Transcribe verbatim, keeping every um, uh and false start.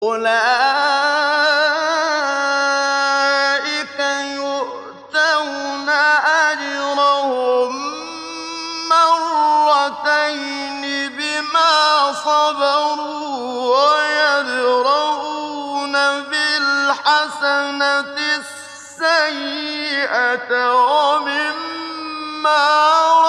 أُولَٰئِكَ يُؤْتَوْنَ أَجْرَهُم مَّرَّتَيْنِ بِمَا صَبَرُوا وَيَدْرَءُونَ بِالْحَسَنَةِ السَّيِّئَةَ وَمِمَّا